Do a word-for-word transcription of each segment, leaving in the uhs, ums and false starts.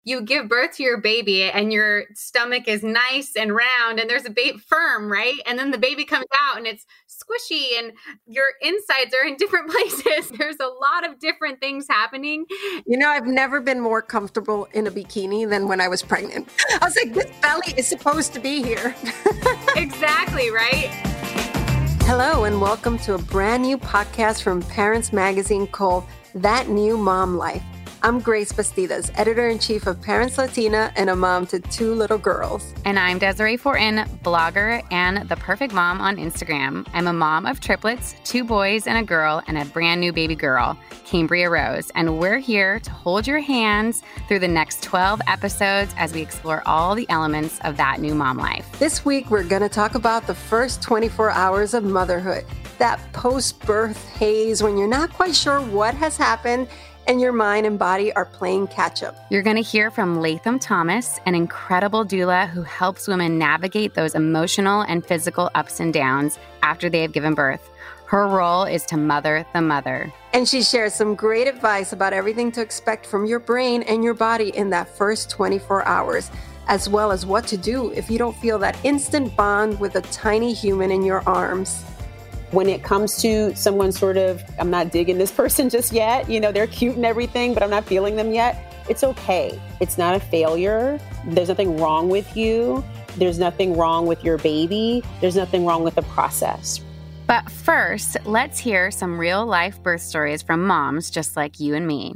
you give birth to your baby and your stomach is nice and round and there's a baby firm, right? And then the baby comes out and it's squishy and your insides are in different places. There's a lot of different things happening. You know, I've never been more comfortable in a bikini than when I was pregnant. I was like, this belly is supposed to be here. Exactly, right? Hello, and welcome to a brand new podcast from Parents Magazine called That New Mom Life. I'm Grace Bastidas, editor-in-chief of Parents Latina and a mom to two little girls. And I'm Desiree Fortin, blogger and the perfect mom on Instagram. I'm a mom of triplets, two boys and a girl, and a brand new baby girl, Cambria Rose. And we're here to hold your hands through the next twelve episodes as we explore all the elements of that new mom life. This week, we're going to talk about the first twenty-four hours of motherhood, that post-birth haze when you're not quite sure what has happened and your mind and body are playing catch-up. You're going to hear from Latham Thomas, an incredible doula who helps women navigate those emotional and physical ups and downs after they have given birth. Her role is to mother the mother. And she shares some great advice about everything to expect from your brain and your body in that first twenty-four hours, as well as what to do if you don't feel that instant bond with a tiny human in your arms. When it comes to someone sort of, I'm not digging this person just yet, you know, they're cute and everything, but I'm not feeling them yet, it's okay. It's not a failure. There's nothing wrong with you. There's nothing wrong with your baby. There's nothing wrong with the process. But first, let's hear some real life birth stories from moms just like you and me.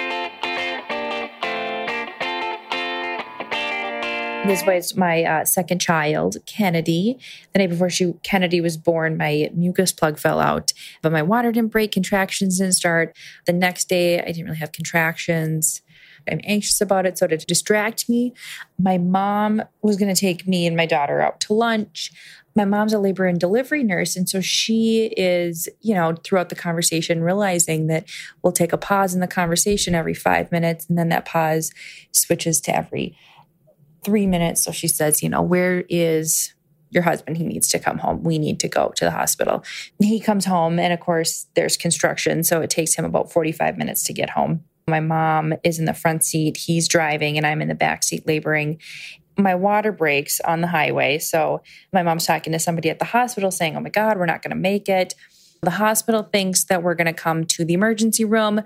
This was my uh, second child, Kennedy. The night before she Kennedy was born, my mucus plug fell out, but my water didn't break, contractions didn't start. The next day, I didn't really have contractions. I'm anxious about it, so to distract me, my mom was going to take me and my daughter out to lunch. My mom's a labor and delivery nurse, and so she is, you know, throughout the conversation, realizing that we'll take a pause in the conversation every five minutes, and then that pause switches to every three minutes. So she says, you know, where is your husband? He needs to come home. We need to go to the hospital. And he comes home, and of course, there's construction, so it takes him about forty-five minutes to get home. My mom is in the front seat. He's driving, and I'm in the back seat laboring. My water breaks on the highway. So my mom's talking to somebody at the hospital saying, oh my God, we're not going to make it. The hospital thinks that we're going to come to the emergency room,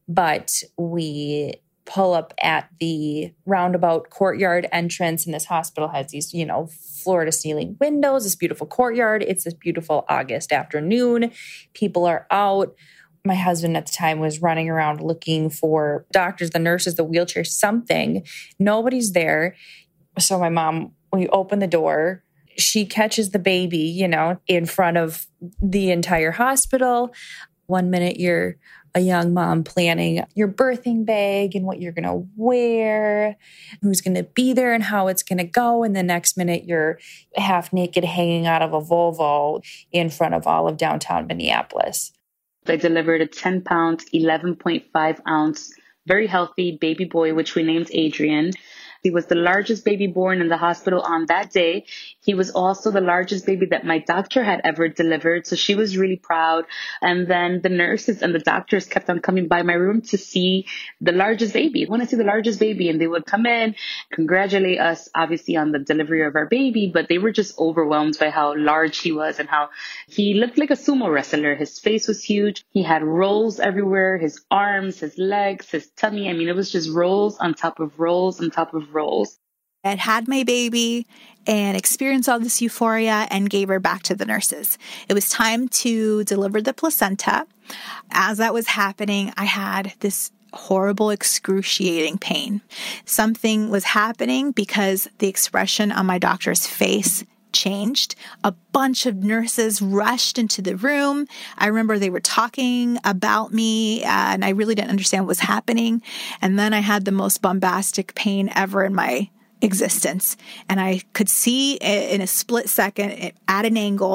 but we pull up at the roundabout courtyard entrance, and this hospital has these, you know, floor to ceiling windows, this beautiful courtyard. It's this beautiful August afternoon. People are out. My husband at the time was running around looking for doctors, the nurses, the wheelchair, something. Nobody's there. So my mom, we open the door. She catches the baby, you know, in front of the entire hospital. One minute you're a young mom planning your birthing bag and what you're going to wear, who's going to be there and how it's going to go. And the next minute you're half naked hanging out of a Volvo in front of all of downtown Minneapolis. I delivered a ten pound, eleven point five ounce, very healthy baby boy, which we named Adrian. He was the largest baby born in the hospital on that day. He was also the largest baby that my doctor had ever delivered. So she was really proud. And then the nurses and the doctors kept on coming by my room to see the largest baby. I want to see the largest baby. And they would come in, congratulate us, obviously, on the delivery of our baby. But they were just overwhelmed by how large he was and how he looked like a sumo wrestler. His face was huge. He had rolls everywhere, his arms, his legs, his tummy. I mean, it was just rolls on top of rolls on top of rolls. I had had my baby and experienced all this euphoria and gave her back to the nurses. It was time to deliver the placenta. As that was happening, I had this horrible, excruciating pain. Something was happening because the expression on my doctor's face changed. A bunch of nurses rushed into the room. I remember they were talking about me, and I really didn't understand what was happening. And then I had the most bombastic pain ever in my existence. And I could see in a split second at an angle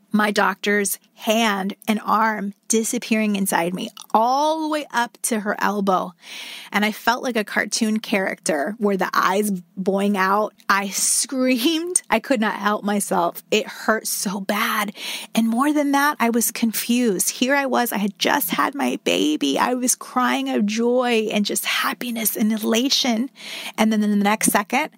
my doctor's hand and arm disappearing inside me all the way up to her elbow. And I felt like a cartoon character where the eyes boing out. I screamed. I could not help myself. It hurt so bad. And more than that, I was confused. Here I was. I had just had my baby. I was crying of joy and just happiness and elation. And then in the next second,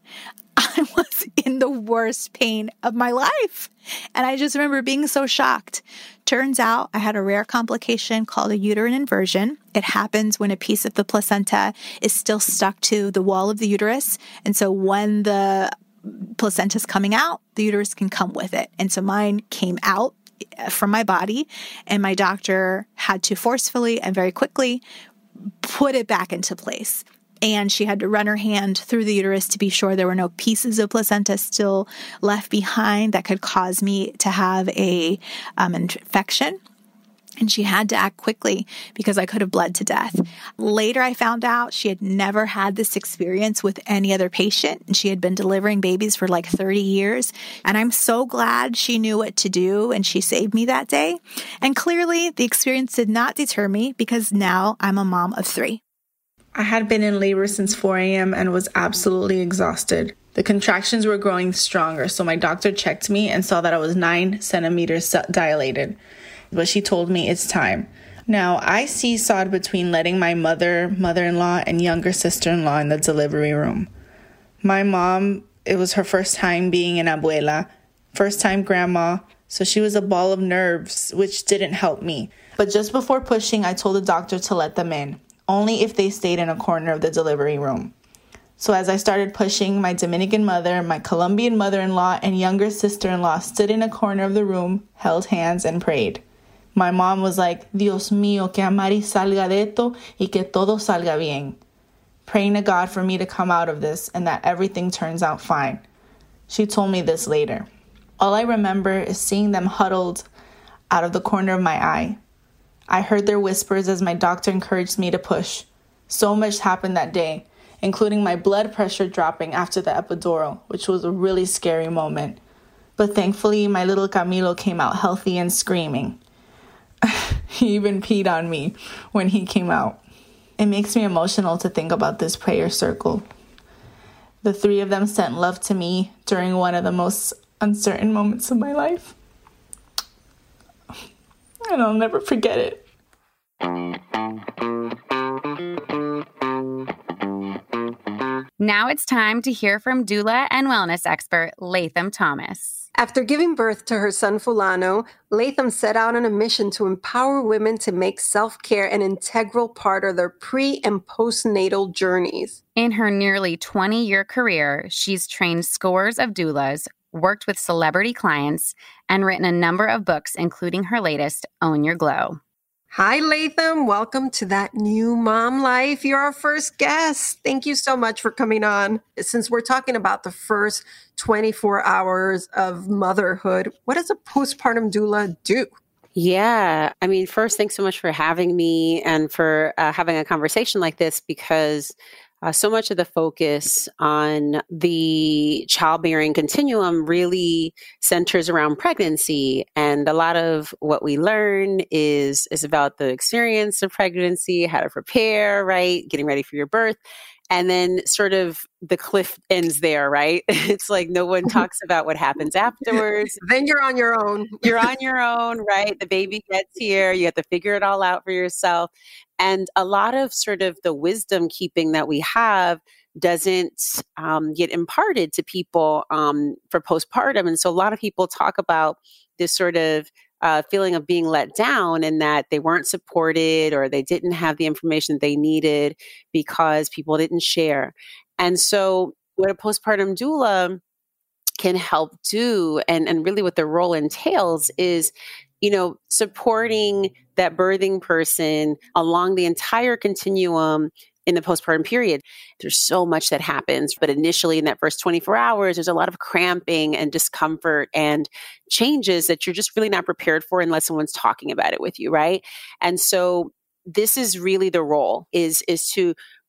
I was in the worst pain of my life. And I just remember being so shocked. Turns out I had a rare complication called a uterine inversion. It happens when a piece of the placenta is still stuck to the wall of the uterus. And so when the placenta is coming out, the uterus can come with it. And so mine came out from my body, and my doctor had to forcefully and very quickly put it back into place. And she had to run her hand through the uterus to be sure there were no pieces of placenta still left behind that could cause me to have a um, infection. And she had to act quickly because I could have bled to death. Later, I found out she had never had this experience with any other patient, and she had been delivering babies for like thirty years. And I'm so glad she knew what to do, and she saved me that day. And clearly, the experience did not deter me because now I'm a mom of three. I had been in labor since four a.m. and was absolutely exhausted. The contractions were growing stronger, so my doctor checked me and saw that I was nine centimeters dilated. But she told me it's time. Now, I seesawed between letting my mother, mother-in-law, and younger sister-in-law in the delivery room. My mom, it was her first time being an abuela, first time grandma, so she was a ball of nerves, which didn't help me. But just before pushing, I told the doctor to let them in, only if they stayed in a corner of the delivery room. So as I started pushing, my Dominican mother, my Colombian mother-in-law, and younger sister-in-law stood in a corner of the room, held hands, and prayed. My mom was like, Dios mío, que Amari salga de esto y que todo salga bien. Praying to God for me to come out of this and that everything turns out fine. She told me this later. All I remember is seeing them huddled out of the corner of my eye. I heard their whispers as my doctor encouraged me to push. So much happened that day, including my blood pressure dropping after the epidural, which was a really scary moment. But thankfully, my little Camilo came out healthy and screaming. He even peed on me when he came out. It makes me emotional to think about this prayer circle. The three of them sent love to me during one of the most uncertain moments of my life. And I'll never forget it. Now it's time to hear from doula and wellness expert Latham Thomas. After giving birth to her son Fulano, Latham set out on a mission to empower women to make self-care an integral part of their pre- and postnatal journeys. In her nearly twenty-year career, she's trained scores of doulas, worked with celebrity clients, and written a number of books, including her latest, Own Your Glow. Hi, Latham. Welcome to That New Mom Life. You're our first guest. Thank you so much for coming on. Since we're talking about the first twenty-four hours of motherhood, what does a postpartum doula do? Yeah. I mean, first, thanks so much for having me and for uh, having a conversation like this, because Uh, so much of the focus on the childbearing continuum really centers around pregnancy. And a lot of what we learn is, is about the experience of pregnancy, how to prepare, right? Getting ready for your birth. And then sort of the cliff ends there, right? It's like no one talks about what happens afterwards. Then you're on your own. You're on your own, right? The baby gets here. You have to figure it all out for yourself. And a lot of sort of the wisdom keeping that we have doesn't um, get imparted to people um, for postpartum. And so a lot of people talk about this sort of uh, feeling of being let down and that they weren't supported or they didn't have the information they needed because people didn't share. And so what a postpartum doula can help do, and, and really what their role entails is, you know, supporting that birthing person along the entire continuum in the postpartum period. There's so much that happens, but initially in that first twenty-four hours, there's a lot of cramping and discomfort and changes that you're just really not prepared for unless someone's talking about it with you, right? And so this is really the role, is, is to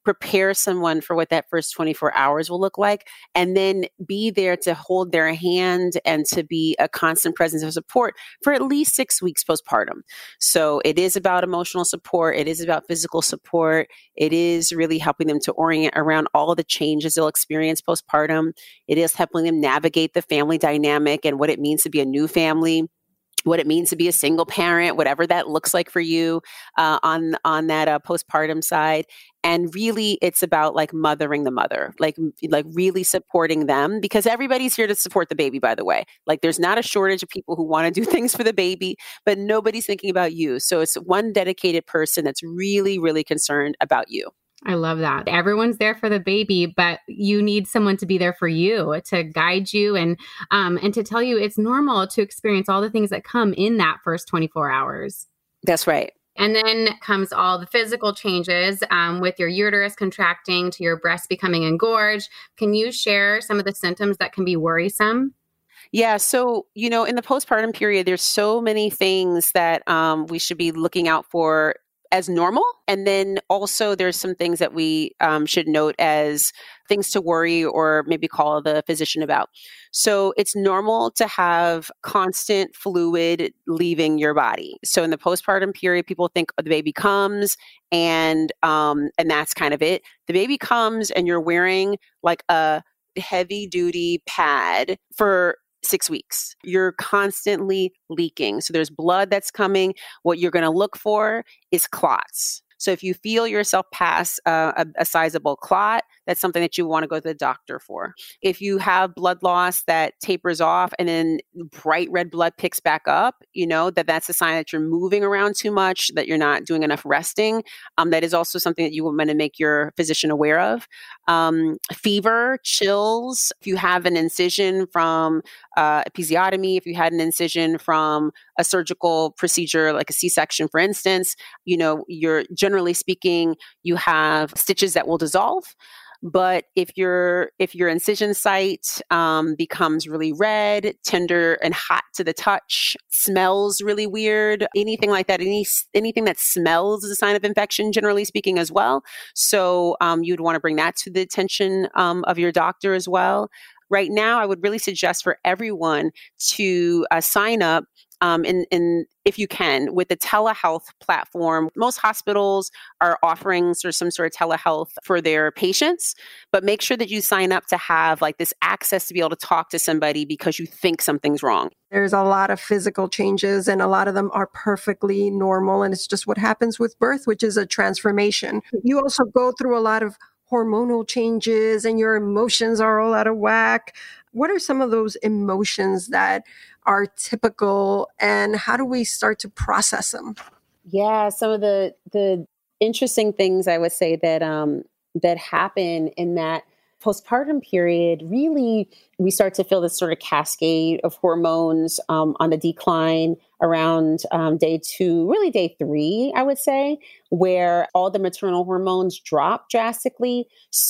prepare someone for what that first twenty-four hours will look like, and then be there to hold their hand and to be a constant presence of support for at least six weeks postpartum. So it is about emotional support. It is about physical support. It is really helping them to orient around all the changes they'll experience postpartum. It is helping them navigate the family dynamic and what it means to be a new family, what it means to be a single parent, whatever that looks like for you uh, on on that uh, postpartum side. And really, it's about like mothering the mother, like like really supporting them, because everybody's here to support the baby, by the way. Like there's not a shortage of people who want to do things for the baby, but nobody's thinking about you. So it's one dedicated person that's really, really concerned about you. I love that. Everyone's there for the baby, but you need someone to be there for you, to guide you and um, and to tell you it's normal to experience all the things that come in that first twenty-four hours. That's right. And then comes all the physical changes um, with your uterus contracting to your breast becoming engorged. Can you share some of the symptoms that can be worrisome? Yeah. So, you know, in the postpartum period, there's so many things that um, we should be looking out for as normal. And then also there's some things that we um, should note as things to worry or maybe call the physician about. So it's normal to have constant fluid leaving your body. So in the postpartum period, people think oh, the baby comes and um, and that's kind of it. The baby comes and you're wearing like a heavy duty pad for six weeks. You're constantly leaking. So there's blood that's coming. What you're going to look for is clots. So if you feel yourself pass uh, a, a sizable clot, that's something that you want to go to the doctor for. If you have blood loss that tapers off and then bright red blood picks back up, you know, that that's a sign that you're moving around too much, that you're not doing enough resting. Um, that is also something that you want to make your physician aware of. Um, fever, chills. If you have an incision from uh, episiotomy, if you had an incision from a surgical procedure like a C-section, for instance, you know, you're generally speaking, you have stitches that will dissolve. But if your if your incision site um, becomes really red, tender, and hot to the touch, smells really weird, anything like that, any anything that smells is a sign of infection, generally speaking, as well. So um, you'd want to bring that to the attention um, of your doctor as well. Right now, I would really suggest for everyone to uh, sign up Um, and, and if you can, with the telehealth platform. Most hospitals are offering sort of some sort of telehealth for their patients, but make sure that you sign up to have like this access to be able to talk to somebody because you think something's wrong. There's a lot of physical changes and a lot of them are perfectly normal. And it's just what happens with birth, which is a transformation. You also go through a lot of hormonal changes and your emotions are all out of whack. What are some of those emotions that are typical and how do we start to process them? Yeah, some of the the interesting things I would say that um, that happen in that postpartum period, really we start to feel this sort of cascade of hormones um, on the decline around um, day two, really day three, I would say, where all the maternal hormones drop drastically.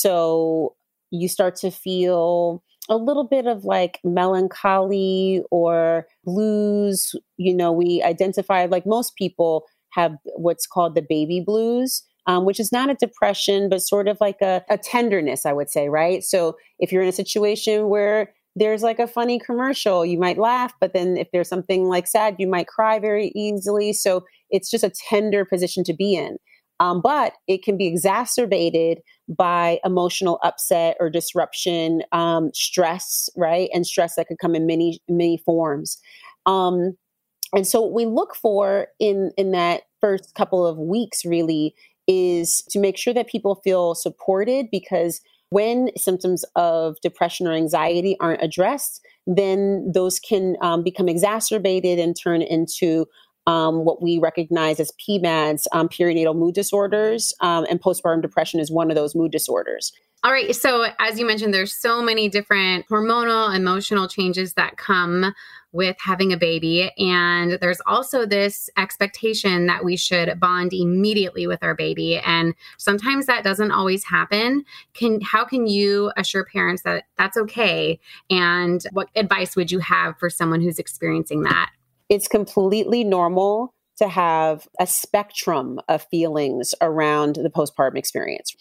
So you start to feel a little bit of like melancholy or blues. You know, we identified like most people have what's called the baby blues, um, which is not a depression, but sort of like a, a tenderness, I would say, right? So if you're in a situation where there's like a funny commercial, you might laugh, but then if there's something like sad, you might cry very easily. So it's just a tender position to be in. Um, but it can be exacerbated by emotional upset or disruption, um, stress, right? And stress that could come in many, many forms. Um, and so what we look for in, in that first couple of weeks really is to make sure that people feel supported, because when symptoms of depression or anxiety aren't addressed, then those can um, become exacerbated and turn into Um, what we recognize as P MADS, um, perinatal mood disorders, um, and postpartum depression is one of those mood disorders. All right. So as you mentioned, there's so many different hormonal, emotional changes that come with having a baby. And there's also this expectation that we should bond immediately with our baby. And sometimes that doesn't always happen. Can, how can you assure parents that that's okay? And what advice would you have for someone who's experiencing that? It's completely normal to have a spectrum of feelings around the postpartum experience.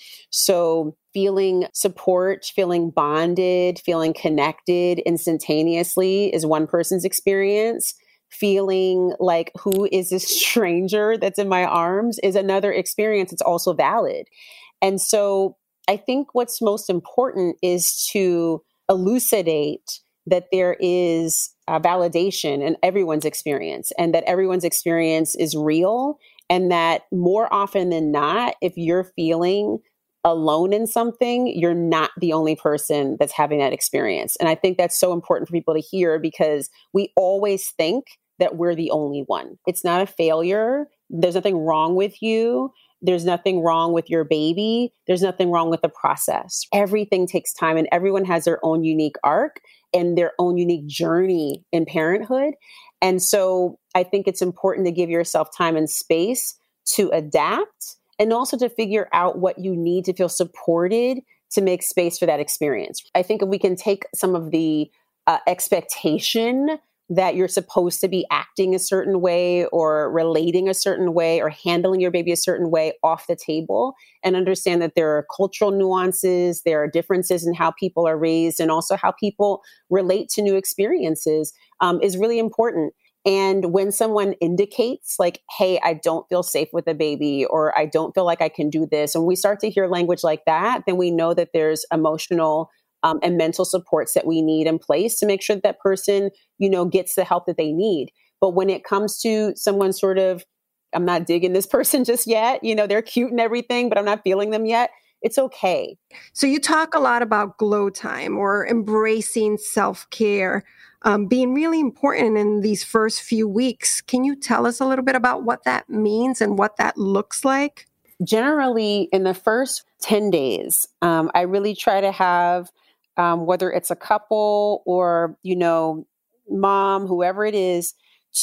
So feeling support, feeling bonded, feeling connected instantaneously is one person's experience. Feeling like, who is this stranger that's in my arms, is another experience. It's also valid. And so I think what's most important is to elucidate that there is a validation in everyone's experience, and that everyone's experience is real, and that more often than not, if you're feeling alone in something, you're not the only person that's having that experience. And I think that's so important for people to hear, because we always think that we're the only one. It's not a failure. There's nothing wrong with you. There's nothing wrong with your baby. There's nothing wrong with the process. Everything takes time, and everyone has their own unique arc and their own unique journey in parenthood. And so I think it's important to give yourself time and space to adapt, and also to figure out what you need to feel supported to make space for that experience. I think if we can take some of the uh, expectation that you're supposed to be acting a certain way or relating a certain way or handling your baby a certain way off the table, and understand that there are cultural nuances, there are differences in how people are raised, and also how people relate to new experiences, um, is really important. And when someone indicates like, hey, I don't feel safe with the baby, or I don't feel like I can do this, and we start to hear language like that, then we know that there's emotional Um, and mental supports that we need in place to make sure that that person, you know, gets the help that they need. But when it comes to someone sort of, I'm not digging this person just yet, you know, they're cute and everything, but I'm not feeling them yet, it's okay. So you talk a lot about glow time or embracing self-care, um, being really important in these first few weeks. Can you tell us a little bit about what that means and what that looks like? Generally, in the first ten days, um, I really try to have Um, whether it's a couple or, you know, mom, whoever it is,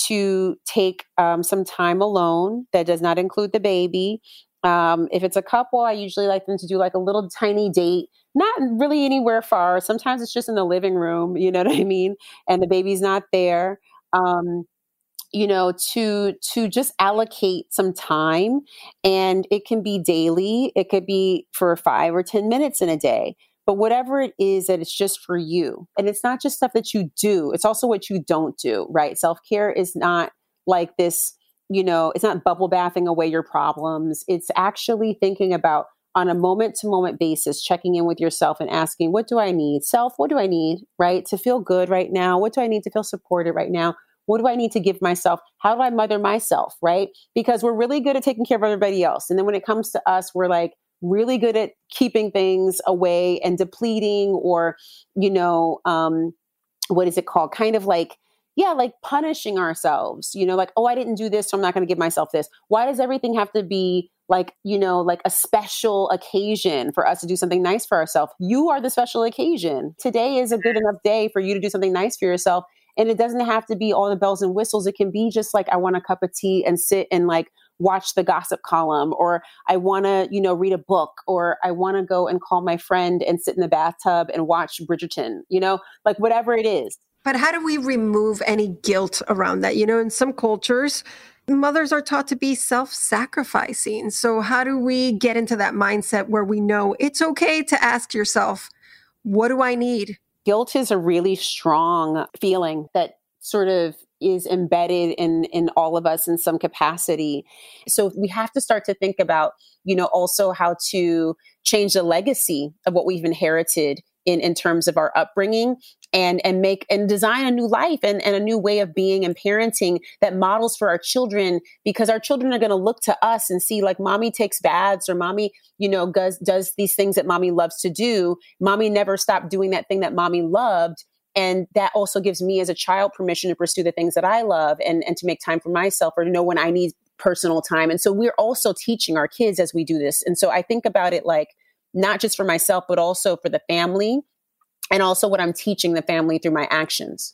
to take um, some time alone. That does not include the baby. Um, if it's a couple, I usually like them to do like a little tiny date, not really anywhere far. Sometimes it's just in the living room, you know what I mean? And the baby's not there. Um, you know, to, to just allocate some time, and it can be daily. It could be for five or ten minutes in a day. But whatever it is, that it's just for you. And it's not just stuff that you do. It's also what you don't do, right? Self-care is not like this, you know, it's not bubble bathing away your problems. It's actually thinking about, on a moment to moment basis, checking in with yourself and asking, what do I need? Self, what do I need, right? To feel good right now? What do I need to feel supported right now? What do I need to give myself? How do I mother myself, right? Because we're really good at taking care of everybody else. And then when it comes to us, we're like, really good at keeping things away and depleting, or, you know, um, what is it called? Kind of like, yeah, like punishing ourselves, you know, like, oh, I didn't do this, so I'm not going to give myself this. Why does everything have to be like, you know, like a special occasion for us to do something nice for ourselves? You are the special occasion. Today is a good enough day for you to do something nice for yourself. And it doesn't have to be all the bells and whistles. It can be just like, I want a cup of tea and sit and like watch the gossip column, or I want to, you know, read a book, or I want to go and call my friend and sit in the bathtub and watch Bridgerton, you know, like whatever it is. But how do we remove any guilt around that? You know, in some cultures, mothers are taught to be self-sacrificing. So how do we get into that mindset where we know it's okay to ask yourself, what do I need? Guilt is a really strong feeling that sort of is embedded in, in all of us in some capacity. So we have to start to think about, you know, also how to change the legacy of what we've inherited in, in terms of our upbringing, and, and make and design a new life and, and a new way of being and parenting that models for our children, because our children are going to look to us and see like, mommy takes baths, or mommy, you know, does, does these things that mommy loves to do. Mommy never stopped doing that thing that mommy loved. And that also gives me as a child permission to pursue the things that I love, and, and to make time for myself, or to know when I need personal time. And so we're also teaching our kids as we do this. And so I think about it like, not just for myself, but also for the family, and also what I'm teaching the family through my actions.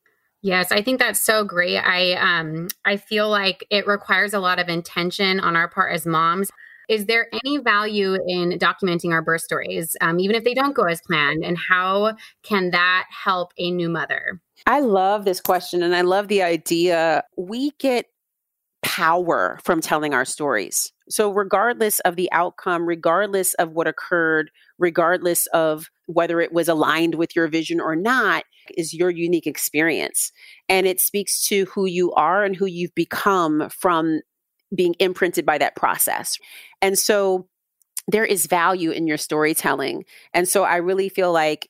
Yes, I think that's so great. I um I feel like it requires a lot of intention on our part as moms. Is there any value in documenting our birth stories, um, even if they don't go as planned? And how can that help a new mother? I love this question. And I love the idea. We get power from telling our stories. So regardless of the outcome, regardless of what occurred, regardless of whether it was aligned with your vision or not, is your unique experience. And it speaks to who you are and who you've become from being imprinted by that process. And so there is value in your storytelling. And so I really feel like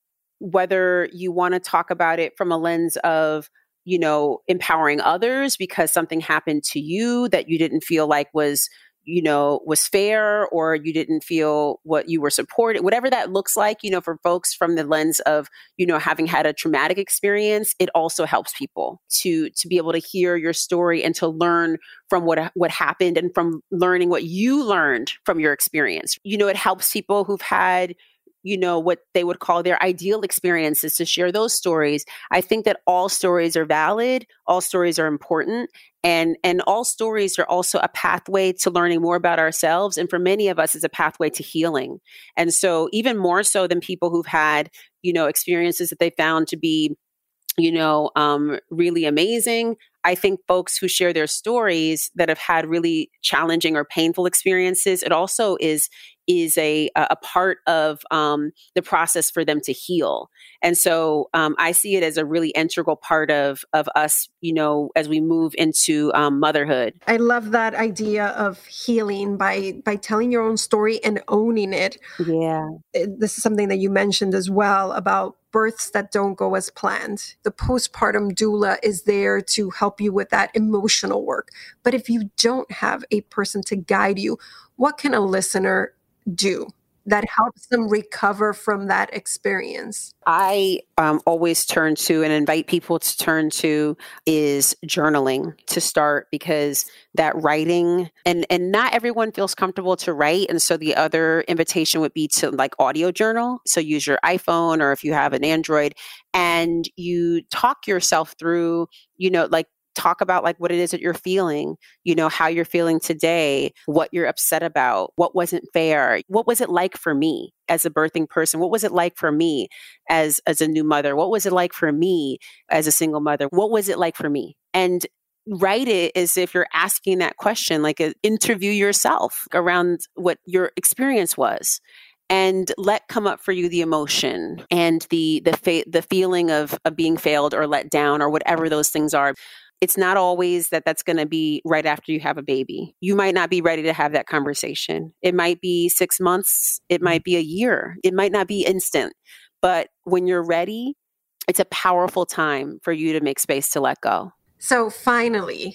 whether you want to talk about it from a lens of, you know, empowering others because something happened to you that you didn't feel like was, you know, was fair, or you didn't feel what you were supported, whatever that looks like, you know, for folks from the lens of, you know, having had a traumatic experience, it also helps people to, to be able to hear your story and to learn from what, what happened and from learning what you learned from your experience. You know, it helps people who've had, you know, what they would call their ideal experiences to share those stories. I think that all stories are valid. All stories are important. And, and all stories are also a pathway to learning more about ourselves. And for many of us, it's a pathway to healing. And so even more so than people who've had, you know, experiences that they found to be, you know, um, really amazing. I think folks who share their stories that have had really challenging or painful experiences, it also is is a a part of um, the process for them to heal. And so um, I see it as a really integral part of of us, you know, as we move into um, motherhood. I love that idea of healing by by telling your own story and owning it. Yeah. This is something that you mentioned as well about births that don't go as planned. The postpartum doula is there to help you with that emotional work. But if you don't have a person to guide you, what can a listener do that helps them recover from that experience? I um, always turn to and invite people to turn to is journaling to start, because that writing and, and not everyone feels comfortable to write. And so the other invitation would be to like audio journal. So use your iPhone, or if you have an Android, and you talk yourself through, you know, like talk about like what it is that you're feeling, you know, how you're feeling today, what you're upset about, what wasn't fair, what was it like for me as a birthing person, what was it like for me as as a new mother, what was it like for me as a single mother, what was it like for me? And write it as if you're asking that question, like a, interview yourself around what your experience was. And let come up for you the emotion and the the fa- the feeling of, of being failed or let down or whatever those things are. It's not always that that's going to be right after you have a baby. You might not be ready to have that conversation. It might be six months. It might be a year. It might not be instant. But when you're ready, it's a powerful time for you to make space to let go. So finally,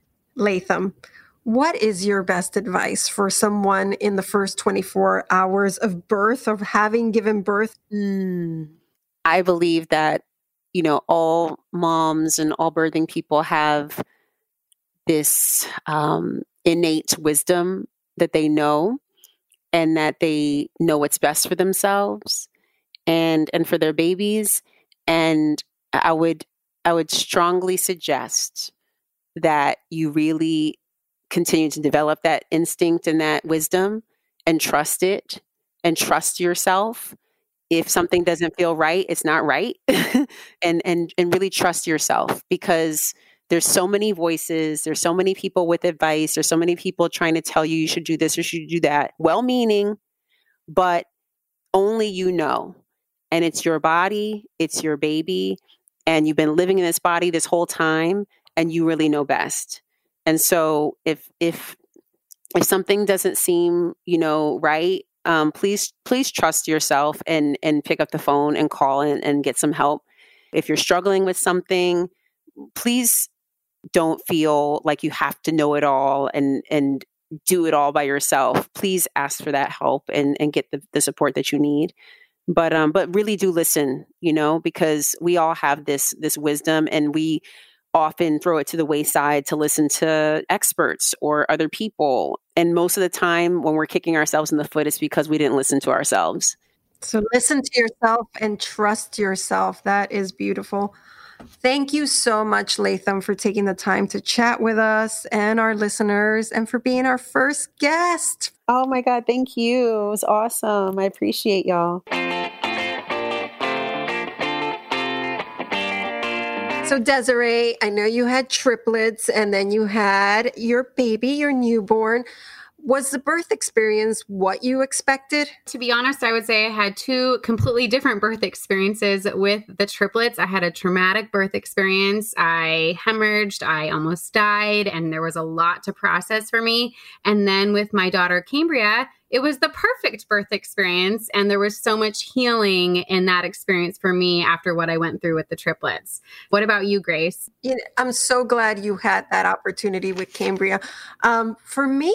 Latham, what is your best advice for someone in the first twenty-four hours of birth, of having given birth? Mm. I believe that, you know, all moms and all birthing people have this um, innate wisdom that they know, and that they know what's best for themselves and and for their babies. And I would I would strongly suggest that you really continue to develop that instinct and that wisdom and trust it and trust yourself. If something doesn't feel right, it's not right. and and and really trust yourself, because there's so many voices, there's so many people with advice, there's so many people trying to tell you you should do this or should do that. Well-meaning, but only you know. And it's your body, it's your baby, and you've been living in this body this whole time, and you really know best. And so if if if something doesn't seem, you know, right, Um, please, please trust yourself and and pick up the phone and call and, and get some help. If you're struggling with something, please don't feel like you have to know it all and and do it all by yourself. Please ask for that help and, and get the, the support that you need. But um, but really do listen, you know, because we all have this this wisdom, and we often throw it to the wayside to listen to experts or other people. And most of the time when we're kicking ourselves in the foot, it's because we didn't listen to ourselves. So listen to yourself and trust yourself. That is beautiful. Thank you so much, Latham, for taking the time to chat with us and our listeners, and for being our first guest. Oh my God, thank you. It was awesome. I appreciate y'all. So Desiree, I know you had triplets and then you had your baby, your newborn. Was the birth experience what you expected? To be honest, I would say I had two completely different birth experiences with the triplets. I had a traumatic birth experience. I hemorrhaged, I almost died, and there was a lot to process for me. And then with my daughter, Cambria, it was the perfect birth experience. And there was so much healing in that experience for me after what I went through with the triplets. What about you, Grace? You know, I'm so glad you had that opportunity with Cambria. Um, for me,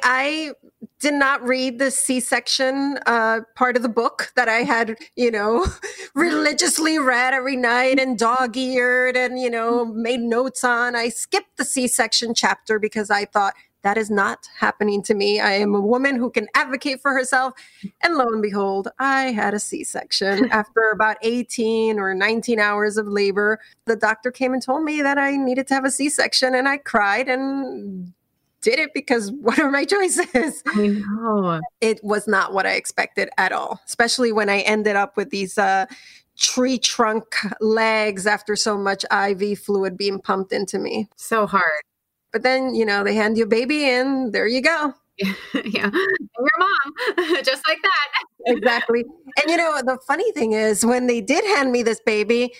I did not read the C-section uh, part of the book that I had, you know, religiously read every night and dog-eared and, you know, made notes on. I skipped the C-section chapter because I thought, that is not happening to me. I am a woman who can advocate for herself. And lo and behold, I had a C-section. After about eighteen or nineteen hours of labor, the doctor came and told me that I needed to have a C-section. And I cried and did it because what are my choices? I know. It was not what I expected at all, especially when I ended up with these uh, tree trunk legs after so much I V fluid being pumped into me. So hard. But then, you know, they hand you a baby and there you go. Yeah. And your mom, just like that. Exactly. And, you know, the funny thing is when they did hand me this baby,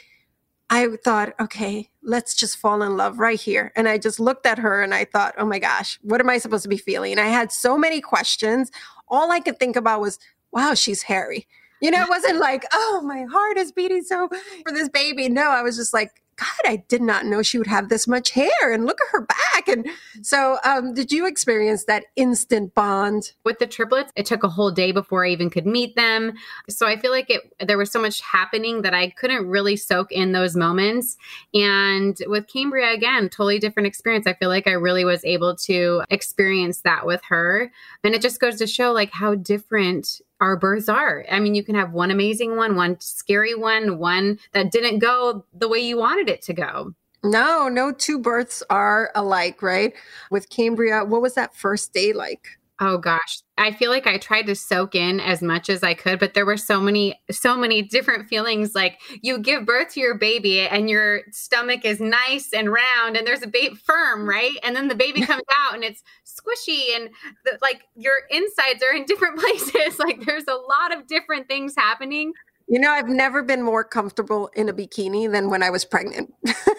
I thought, okay, let's just fall in love right here. And I just looked at her and I thought, oh my gosh, what am I supposed to be feeling? And I had so many questions. All I could think about was, wow, she's hairy. You know, it wasn't like, oh, my heart is beating so for this baby. No, I was just like, God, I did not know she would have this much hair and look at her back. And so um, did you experience that instant bond? With the triplets, it took a whole day before I even could meet them. So I feel like it there was so much happening that I couldn't really soak in those moments. And with Cambria, again, totally different experience. I feel like I really was able to experience that with her. And it just goes to show like how different our births are. I mean, you can have one amazing one, one scary one, one that didn't go the way you wanted it to go. No, no two births are alike, right? With Cambria, what was that first day like? Oh gosh, I feel like I tried to soak in as much as I could, but there were so many, so many different feelings. Like you give birth to your baby and your stomach is nice and round and there's a baby firm, right? And then the baby comes out and it's squishy and the, like your insides are in different places. Like there's a lot of different things happening. You know, I've never been more comfortable in a bikini than when I was pregnant.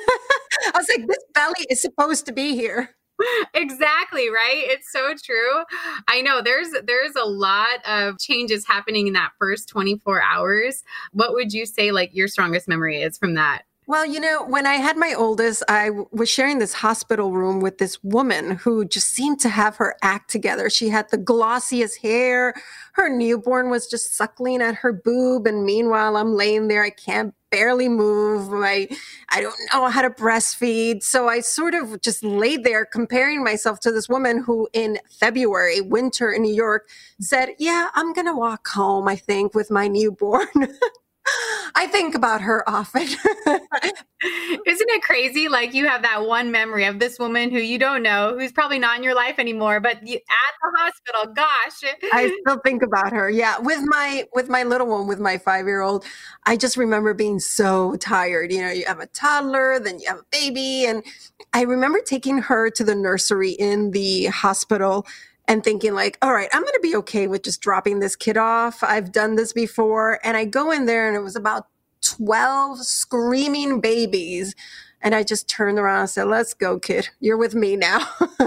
I was like, this belly is supposed to be here. Exactly, right? It's so true. I know there's there's a lot of changes happening in that first twenty-four hours. What would you say like your strongest memory is from that? Well, you know, when I had my oldest, I w- was sharing this hospital room with this woman who just seemed to have her act together. She had the glossiest hair. Her newborn was just suckling at her boob. And meanwhile, I'm laying there. I can't barely move. I, I don't know how to breastfeed. So I sort of just laid there comparing myself to this woman who in February, winter in New York, said, yeah, I'm going to walk home, I think, with my newborn. I think about her often. Isn't it crazy? Like you have that one memory of this woman who you don't know, who's probably not in your life anymore, but you, at the hospital, gosh. I still think about her. Yeah. With my, with my little one, with my five-year-old, I just remember being so tired. You know, you have a toddler, then you have a baby. And I remember taking her to the nursery in the hospital and thinking like, all right, I'm going to be okay with just dropping this kid off. I've done this before. And I go in there and it was about twelve screaming babies. And I just turned around and said, let's go, kid. You're with me now.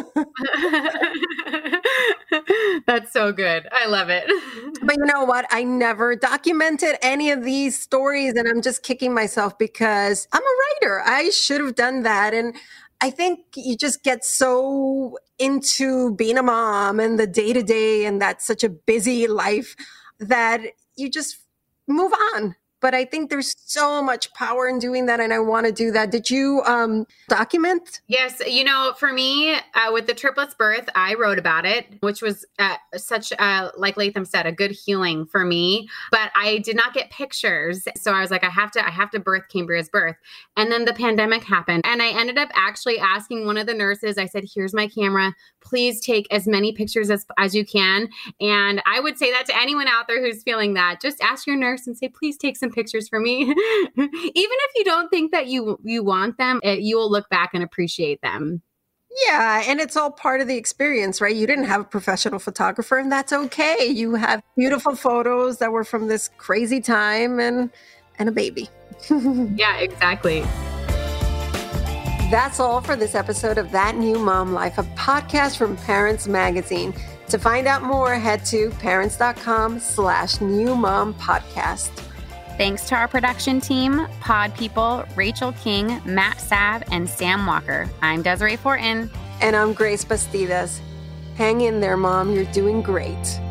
That's so good. I love it. But you know what? I never documented any of these stories. And I'm just kicking myself because I'm a writer. I should have done that. And I think you just get so into being a mom and the day to day and that's such a busy life that you just move on. But I think there's so much power in doing that. And I want to do that. Did you um, document? Yes. You know, for me, uh, with the triplets birth, I wrote about it, which was uh, such, uh, like Latham said, a good healing for me. But I did not get pictures. So I was like, I have to, I have to birth Cambria's birth. And then the pandemic happened. And I ended up actually asking one of the nurses, I said, here's my camera. Please take as many pictures as, as you can. And I would say that to anyone out there who's feeling that. Just ask your nurse and say, please take some pictures for me. Even if you don't think that you you want them, it, you will look back and appreciate them. Yeah, and it's all part of the experience, right? You didn't have a professional photographer, and that's okay. You have beautiful photos that were from this crazy time and and a baby. Yeah, exactly. That's all for this episode of That New Mom Life, a podcast from Parents Magazine. To find out more, head to parents.com slash new mom podcast. Thanks to our production team, Pod People, Rachel King, Matt Sav, and Sam Walker. I'm Desiree Fortin. And I'm Grace Bastidas. Hang in there, Mom. You're doing great.